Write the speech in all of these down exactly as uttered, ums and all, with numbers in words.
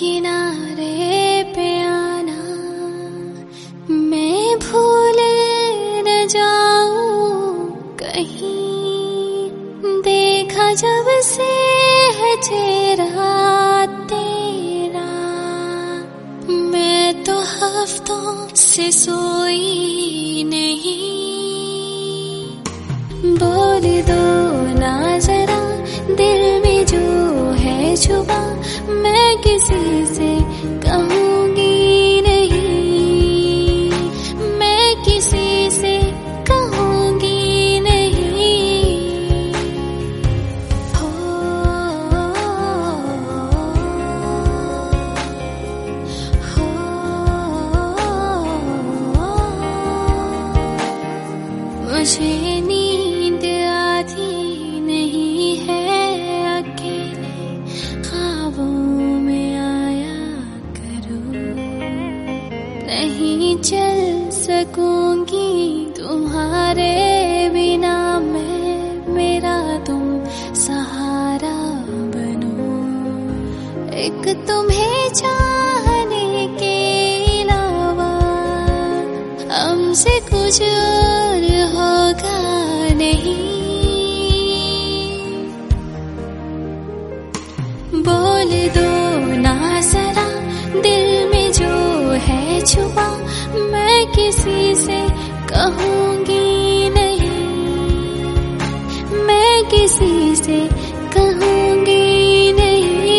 किनारे पे आना, मैं भूल न जाऊं कहीं। देखा जब से है चेहरा तेरा, मैं तो हफ्तों से सोई नहीं। बोल दो ना जरा दिल में जो है छुपा, मैं किसी से कहूंगी नहीं, मैं किसी से कहूंगी नहीं। हो हो मुझे नींद आती नहीं है, अकेले ख्वाबों में आया करो। नहीं चल सकूंगी तुम्हारे बिना मैं, मेरा तुम सहारा बनो। एक तुम्हें चाहने के अलावा हमसे कुछ और होगा नहीं। बोल दो ना जरा दिल में जो है छुपा, मैं किसी से कहूंगी नहीं, मैं किसी से कहूंगी नहीं।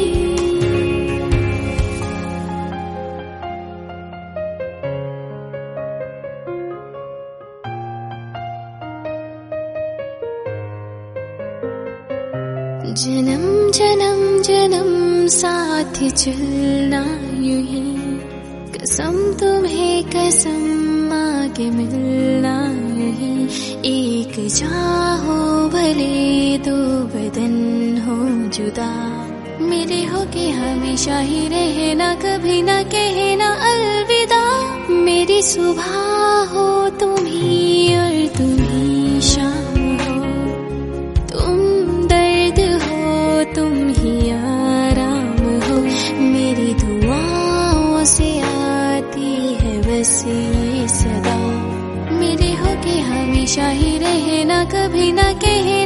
जन्म जन्म जन्म साथ चलना यूं ही, कसम तुम्हें कसम आगे मिलना यूं ही। एक चाहो भले दो बदन हो जुदा, मेरे हो के हमेशा ही रहना, कभी ना कहना अलविदा। मेरी सुबह हो तुम ही और तुम ही शाम हो, तुम दर्द हो तुम ही आराम हो। मेरी दुआओं से आती है बस ये सदा, मेरे हो के हमेशा ही रहना, कभी ना कहे